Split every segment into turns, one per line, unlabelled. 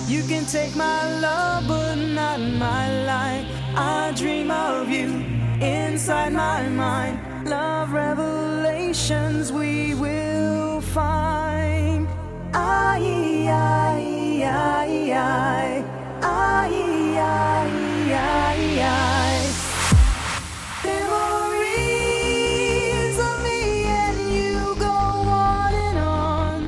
You can take my love, but not my life. I dream of you inside my mind. Love revelations we will find. I, I, I, I, I, I, I. Memories of me and you go on and on.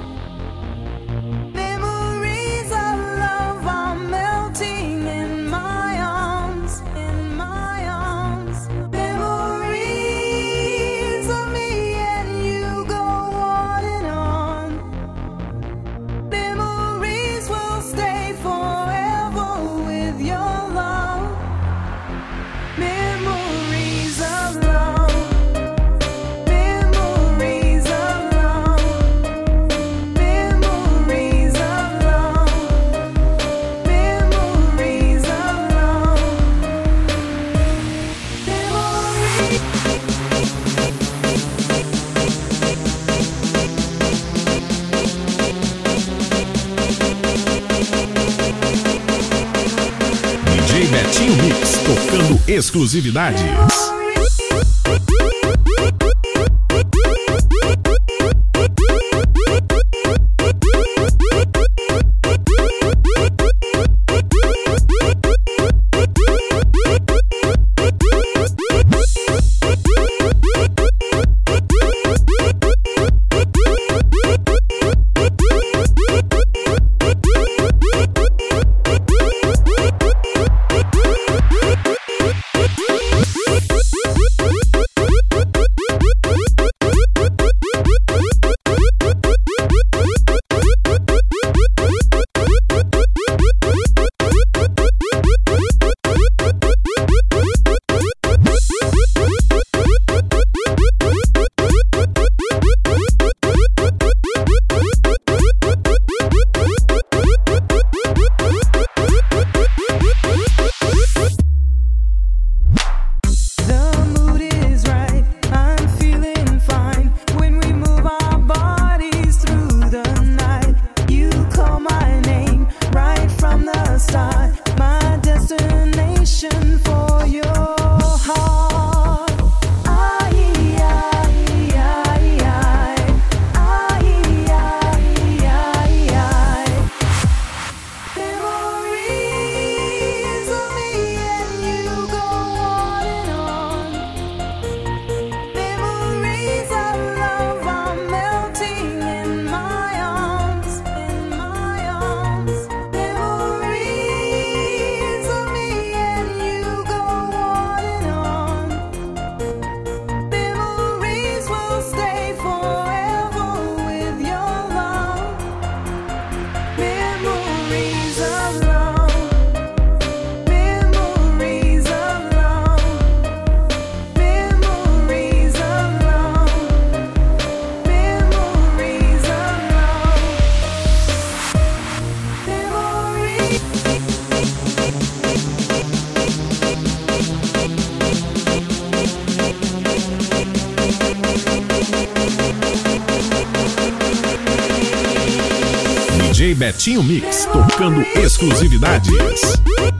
Memories of love are melting in my arms, in my arms. Memories of me and you go on and on. Memories will stay forever with your love. Memories of love. Memories of love. Memories of love. Memories of love.
DJ Betinho Mix, tocando exclusividades. DJ Betinho Mix, tocando exclusividades.